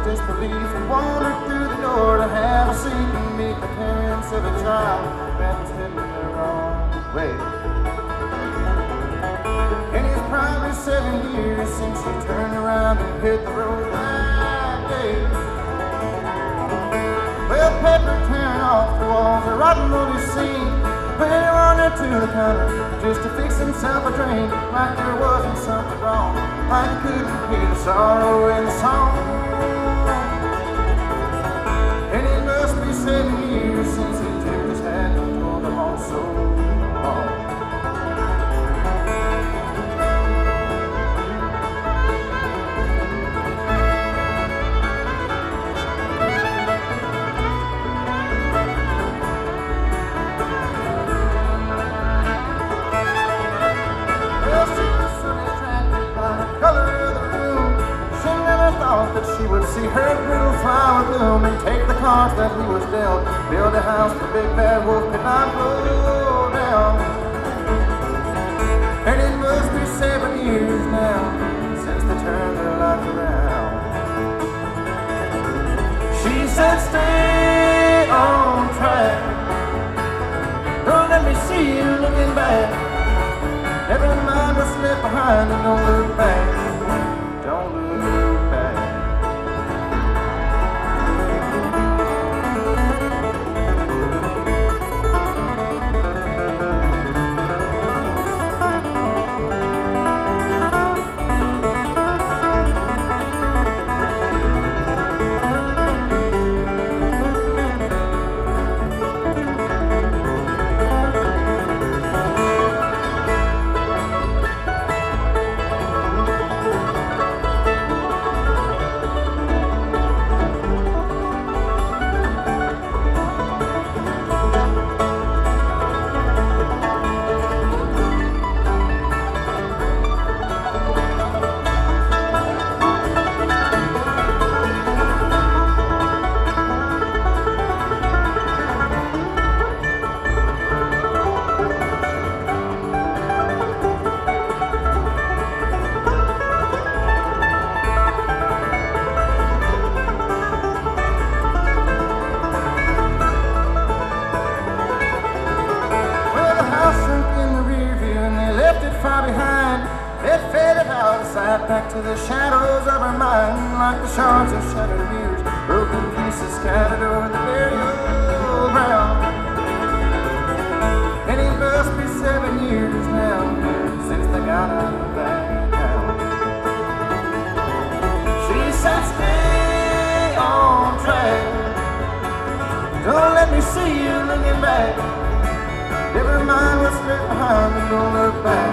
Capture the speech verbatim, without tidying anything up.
disbelief and wandered through the door to have a seat and meet the parents of a child that was heading the wrong way. And it's probably seven years since he turned around and hit the road that day. Well, Pepper tearing off the walls, a rotten movie scene. Well, he wandered to the counter just to fix himself a drink, like there wasn't something wrong, like he couldn't hear the sorrow in the song. And it must be seven years since he tipped his hat and pulled them all so long. That she would see her little flower bloom and take the cards that he was dealt, build a house the big bad wolf could not blow down. And it must be seven years now since they turned their life around. She said, stay on track, don't let me see you looking back. Never mind what's left behind and don't look back, don't look back. Far behind, it faded out of sight, back to the shadows of her mind, like the shards of shattered mirrors, broken pieces scattered over the burial ground. And it must be seven years now since they got out of that town. She said, stay on track, don't let me see you looking back. Never mind what's left behind and don't look back.